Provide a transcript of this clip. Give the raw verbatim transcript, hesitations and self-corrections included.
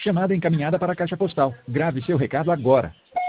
Chamada encaminhada para a caixa postal. Grave seu recado agora.